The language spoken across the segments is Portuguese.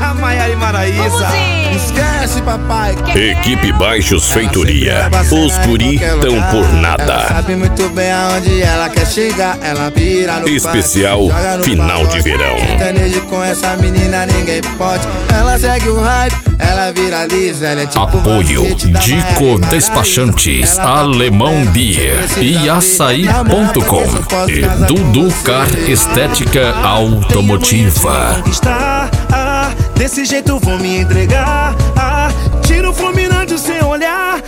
A Maiara e Maraísa. Esquece, papai. Equipe Baixos Feitoria. Os guri tão por nada. Ela sabe muito bem aonde ela quer chegar. Ela pira no Especial parque, joga no final pagode. de verão. Sertanejo com essa menina ninguém pode. Ela segue o hype, ela viraliza. Ela é tipo Apoio Dico Despachantes, Alemão Beer e Açaí.com e Dudu Car Estética Automotiva. Desse jeito vou me entregar. Tiro fulminante sem olhar.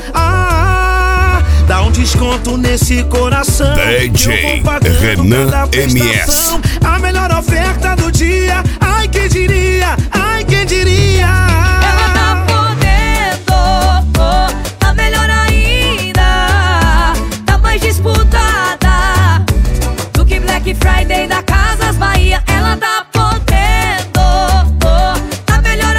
Dá um desconto nesse coração. DJ Renan MS. A melhor oferta do dia. Ai, quem diria? Ai, quem diria? Ela tá podendo, a melhor ainda. Tá mais disputada do que Black Friday da Casas Bahia. Ela tá podendo, a melhor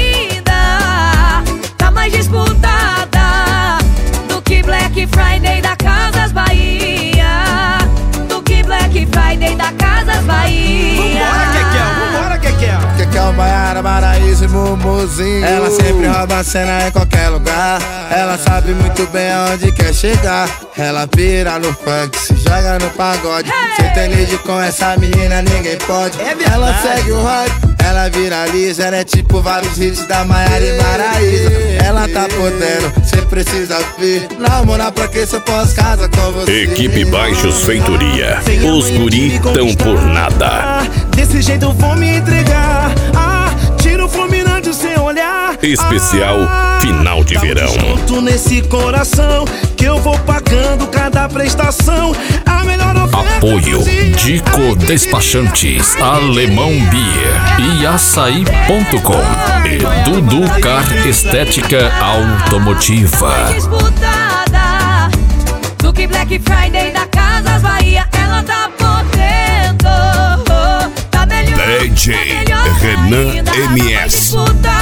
ainda. Tá mais disputada do que Black Friday da Casas Bahia. Do que Black Friday da Casas Bahia. Vambora, Kekel. Kekel, Maiara, Maraísa e Mumuzinho. Ela sempre rouba a cena em qualquer lugar. Ela sabe muito bem aonde quer chegar. Ela pira no funk, se joga no pagode. Sertanejo com essa menina ninguém pode. Ela segue o hype, ela viraliza. Ela é tipo vários hits da Maiara e Maraísa. Ela tá podendo, cê precisa vir. Namorar pra que se eu posso casar com você. Equipe Baixos Feitoria. Os guri tão por nada. Desse jeito eu vou me entregar. Tiro fulminante sem olhar. Especial final de verão. Junto nesse coração que eu vou pagando cada prestação. A melhor oferta. Apoio Dico Despachantes, Alemão Beer e Açaí.com e Dudu Car Estética Automotiva. Disputada do que Black Friday da Casas Bahia. Ela tá podendo, tá melhor. DJ Renan MS. Disputada